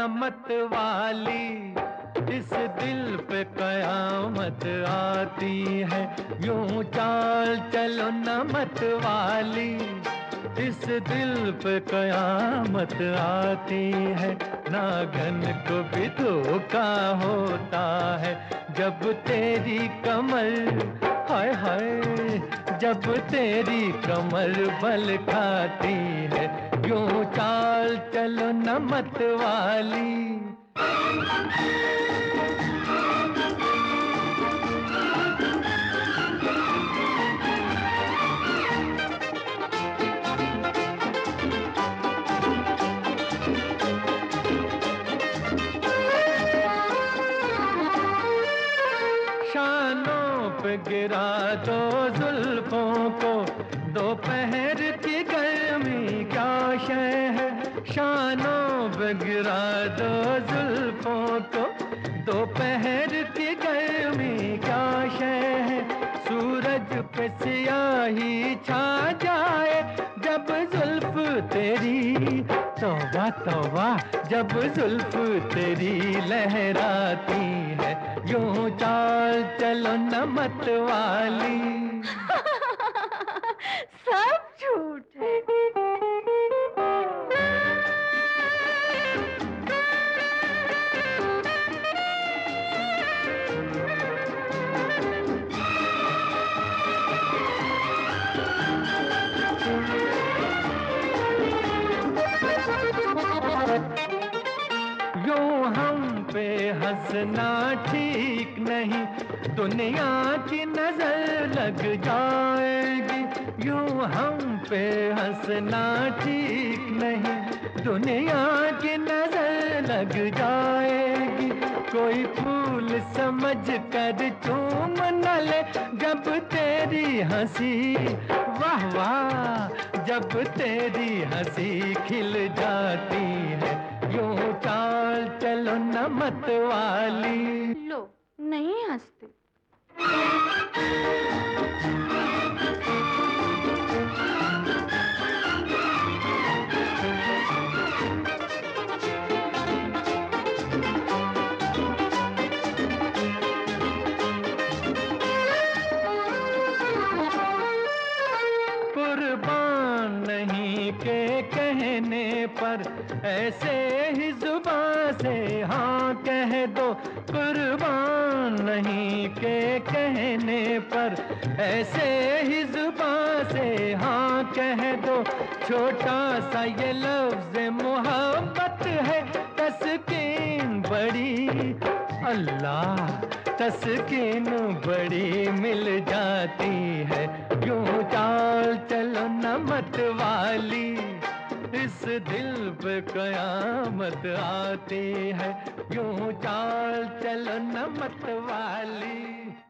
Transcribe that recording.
मत वाली, इस दिल पे कयामत आती है। यूं चाल चलो न मत वाली, इस दिल पे कयामत आती है। नागन को भी धोखा होता है जब तेरी कमर, हाय हाय, जब तेरी कमर बल खाती है। यूं चाल चलो न मत वाली। शानों पे गिरा दो जुल्फों को, दोपहर की गर्मी क्या शय है। शानों पे गिरा दो जुल्फों को, दोपहर की गर्मी क्या शय है। सूरज पे सियाही छा जाए जब जुल्फ तेरी, तौबा तौबा, जब जुल्फ तेरी लहराती है। यूं चाल चलो न मत वाली। सब झूठ है। यूं हम पे हंसना ठीक नहीं, दुनिया की नजर लग जाएगी। यूं हम पे हंसना ठीक नहीं, दुनिया की नजर लग जाएगी। कोई फूल समझ कर चूम न ले जब तेरी हंसी, वाह वाह, जब तेरी हंसी खिल जाती है। यूं चाल चलो न मत वाली। लो, नहीं हंसते। कुर्बान नहीं के कहने पर ऐसे ही जुबान से हाँ कह दो। कुर्बान नहीं के कहने पर ऐसे ही जुबान से हाँ कह दो। छोटा सा ये लफ्ज़ मोहब्बत है, तस्कीन बड़ी, अल्लाह, तस्कीन बड़ी मिल जाती है। यूं चाल चलो न मत वाली, इस दिल पे कयामत आती है। यूं चाल चलो न मत वाली।